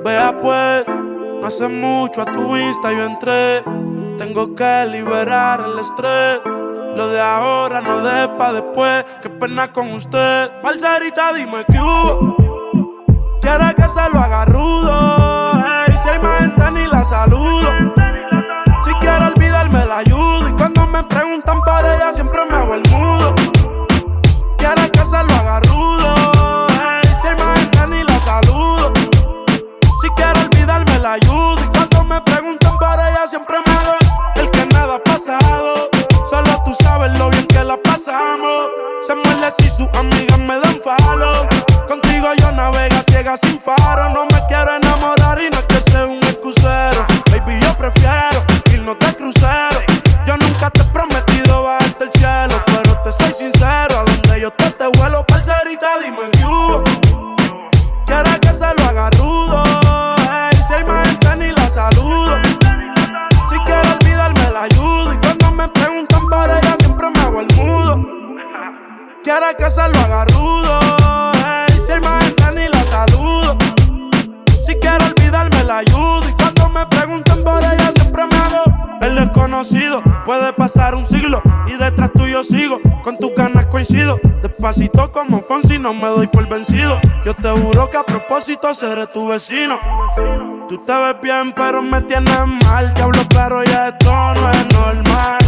Vea pues, no hace mucho a tu Insta yo entré. Tengo que liberar el estrés. Lo de ahora no de pa' después. Qué pena con usted. Parcerita, dime que hubo. Quiere que se lo haga rudo. Hey, si hay más gente ni la saludo. Si quiere olvidarme la ayudo. Y cuando me preguntan por ella siempre me hago el mudo. Quiere que se lo haga rudo. Hey, si hay más gente ni la saludo. Si quiere olvidarme la ayudo. Y cuando me preguntan por ella siempre me hago el que nada ha pasado. Solo tú sabes lo bien que la pasamos. Se muerde si sus amigas me dan falo. Contigo yo navego ciega sin faro. No me quiero enamorar y no es que sea un excusero. Baby, yo prefiero irnos de crucero. Yo nunca te he prometido bajarte el cielo, pero te soy sincero, a donde yo te vuelo. Parcerita, dime que hubo. Quiere que se lo haga rudo. Hey, si hay más gente ni la saludo. Si quiere olvidarme la ayudo. Y cuando me preguntan por ella siempre me hago el mudo. Quiere que se lo haga rudo. Hey, si hay más gente ni la saludo. Si quiere olvidarme la ayudo. Y cuando me preguntan por ella siempre me hago el desconocido. Puede pasar un siglo y detrás tuyo sigo. Con tus ganas coincido. Despacito como Fonsi no me doy por vencido. Yo te juro que a propósito seré tu vecino. Tú te ves bien pero me tienes mal. Te hablo pero ya esto no es normal.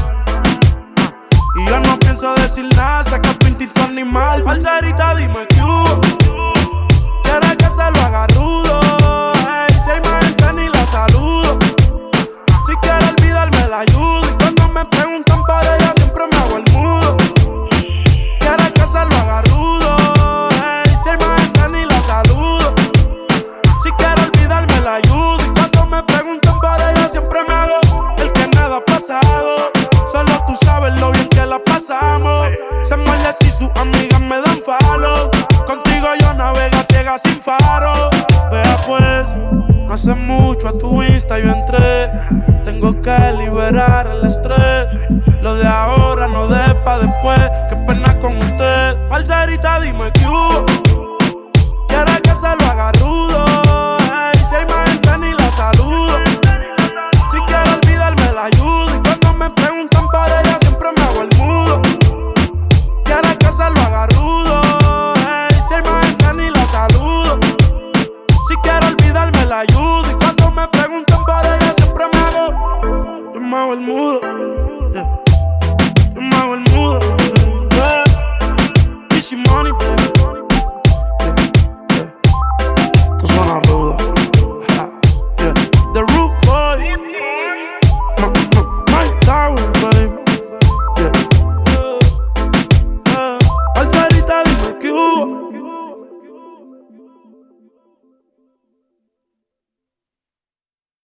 Y yo no pienso decir nada, saca tu instinto animal. Parcerita, dime que hubo. Quiere que se lo haga rudo. Hey, si hay más gente ni la saludo. Si quiere olvidarme la ayudo. Y cuando me preguntan por ella siempre me hago el mudo. Quiere que se lo haga rudo. Hey, si hay más gente ni la saludo. Si quiere olvidarme la ayudo. Y cuando me preguntan por ella siempre me hago el que nada ha pasado. Solo tú sabes lo bien que la pasamos. Se muerde si sus amigas me dan falo. Contigo yo navego ciega sin faro. Vea pues, no hace mucho a tu Insta yo entré. Tengo que liberar el estrés. Lo de ahora no de pa' después. Qué pena con usted. Parcerita, dime que hubo. Quiere que se lo haga rudo. Hey, si hay más gente ni la saludo. Si quiere olvidarme la ayudo. Y cuando me preguntan por ella siempre me hago el mudo. Quiere que se lo haga rudo. Hey, si hay más gente ni la saludo. Si quiere olvidarme la ayudo. Y cuando me preguntan por ella siempre me hago el mudo. Yeah. Yo me hago el mudo. Yeah. Easy money, baby.